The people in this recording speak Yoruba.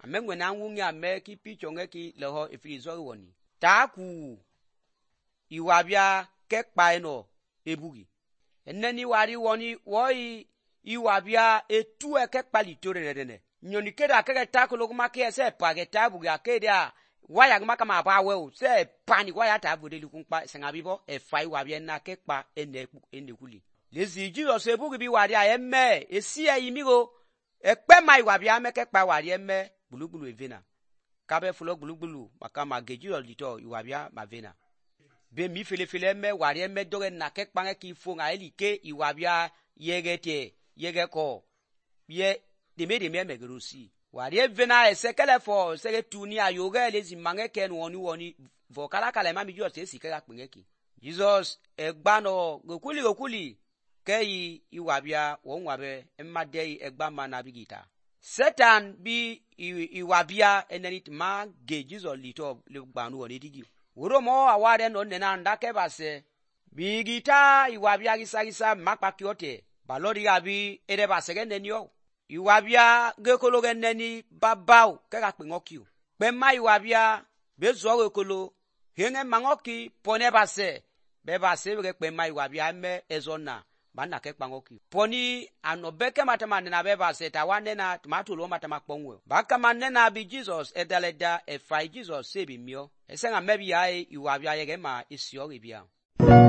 amengwe na nwunya me ki pichonge ki leho ifirizo woni taku iwabia kekpa eno ebugi eneni wari woni woi iwabia etu ekekpa litore rene nyoni keda keke takulo kuma ke se pageta buga keda waya kuma kama ba we se pani waya ta bude likunpa sengabibo e fai wabia na kekpa enekuli lezi Jesus ebugi bi wari eme esi yimigo ekpe mai wabia me kekpa wari eme bulubulu evena kabe fulo bulubulu makama Jesus lito iwabia mavena be mi fele me wari eme doge na kekpa ki fonga elike iwabia yege ko ye de me megerusi wari evena esekele fo sege tuni ayoga lezi mange ken woni vokala kala ma mi Jesus esike ga pengeki Jesus egbano gokuli kei iwabia wonwabe emade egba mana bigita Satan bi iwabia enenit ma ge Jesus lito le gbanu woni digi Uromo aware no nena ndake base bigita iwabia gisagisa makpakiote balori gabi ere basege nenio iwabia gekologe neni babau kega pengokio pema iwabia bezo gekolo henge mangoki pone base be base be pema iwabia me ezona bana ke pangokio poni anobeke matamane na be base tawane na matulo matamakponwe baka manena bi Jesus edaleda e fai Jesus sebi mio esenga mebi ai iwabia yege ma isio gebia